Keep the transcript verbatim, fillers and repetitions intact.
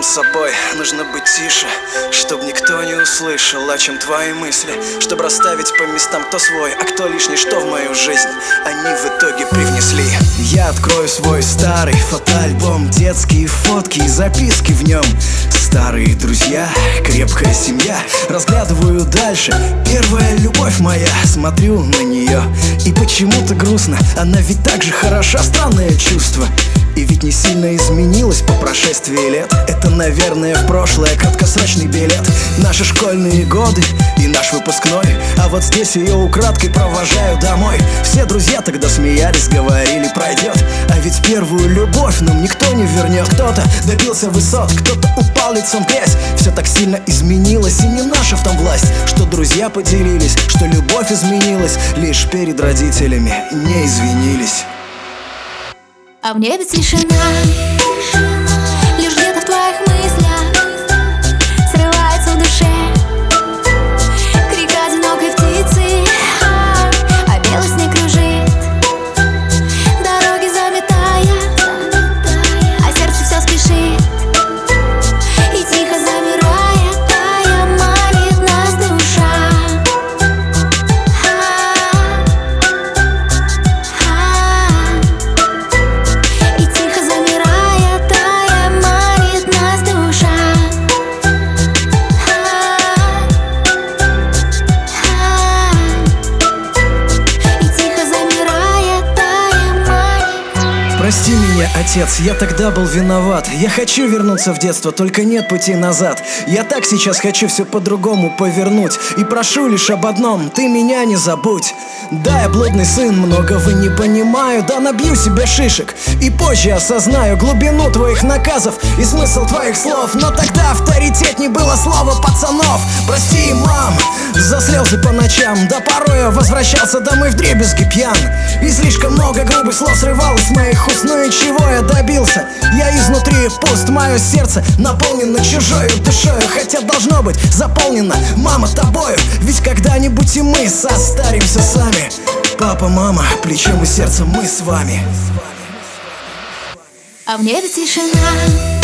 сам с собой, нужно быть тише, чтоб никто не услышал, о чем твои мысли, чтобы расставить по местам, кто свой, а кто лишний, что в мою жизнь они в итоге привнесли. Я открою свой старый фотоальбом, детские фотки и записки в нем. Старые друзья, крепкая семья, разглядываю дальше, первая любовь моя. Смотрю на нее и почему-то грустно, она ведь так же хороша, странное чувство. И ведь не сильно изменилась по прошествии лет. Это, наверное, в прошлое краткосрочный билет. Наши школьные годы и наш выпускной, а вот здесь ее украдкой провожаю домой. Все друзья тогда смеялись, говорили, пройдет. А ведь первую любовь нам никто не вернет. Кто-то добился высот, кто-то упал лицом в грязь. Все так сильно изменилось, и не наша в том власть, что друзья поделились, что любовь изменилась, лишь перед родителями не извинились. А в небе тишина, лишь где-то в твоих мыслях срывается в душе крик одинокой птицы, а белый снег кружит, дороги заметая, а сердце все спешит, и тихо замирая, тая манит нас душа. Прости меня, отец, я тогда был виноват. Я хочу вернуться в детство, только нет пути назад. Я так сейчас хочу все по-другому повернуть, и прошу лишь об одном: ты меня не забудь. Да, я блудный сын, многого не понимаю, да набью себе шишек, и позже осознаю глубину твоих наказов и смысл твоих слов. Но тогда авторитетней было слово пацанов. Прости, мам, за слезы по ночам, да порой я возвращался домой вдребезги пьян, и слишком много грубых слов срывалось с моих уст. Ну и чего я добился? Я изнутри пуст, мое сердце наполнено чужой душою, хотя должно быть заполнено, мама, тобою. Ведь когда-нибудь и мы состаримся сами. Папа, мама, плечом и сердцем мы с вами. А в небе тишина,